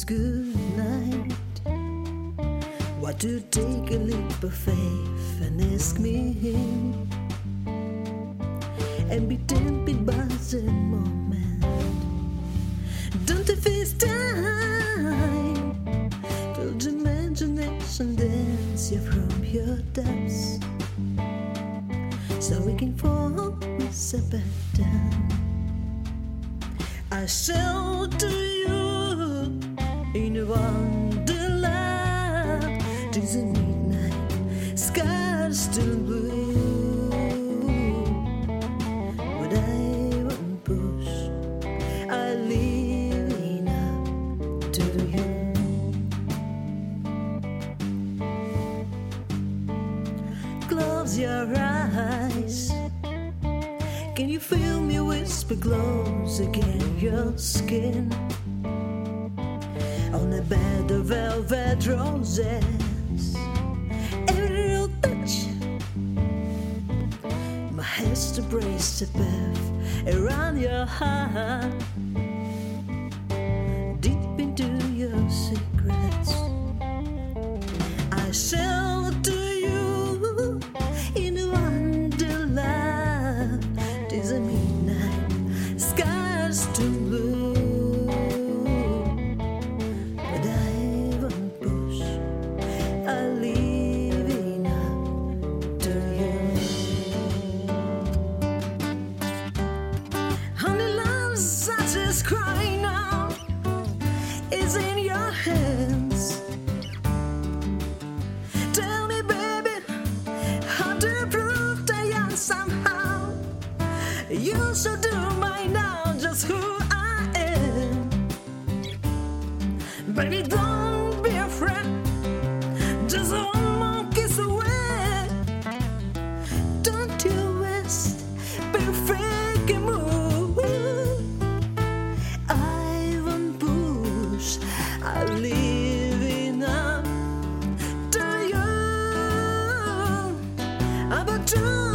good night. Why to take a leap of faith and ask me and be tempted by the moment? Don't if it's time till the imagination dance you from your depths, so we can fall back down. I shelter you in a wonderland. Tis a midnight, skies still blue. But I won't push, I leave it up to you. Close your eyes. Can you feel me whisper close against your skin? On a bed of velvet roses, every little touch, my hands to brace the path around your heart, deep into your secrets. I shelter you in a wonderland. Tis a midnight, skies too blue, but I won't push, I'll leave it up to you. Honey, love such as crying out is in your hands. Tell me, baby, how to prove that you're somehow. You should do mine now, just who I am. Baby, don't be afraid, just one more kiss away. Don't you waste perfect move. I won't push, I'll leave it up to you. But true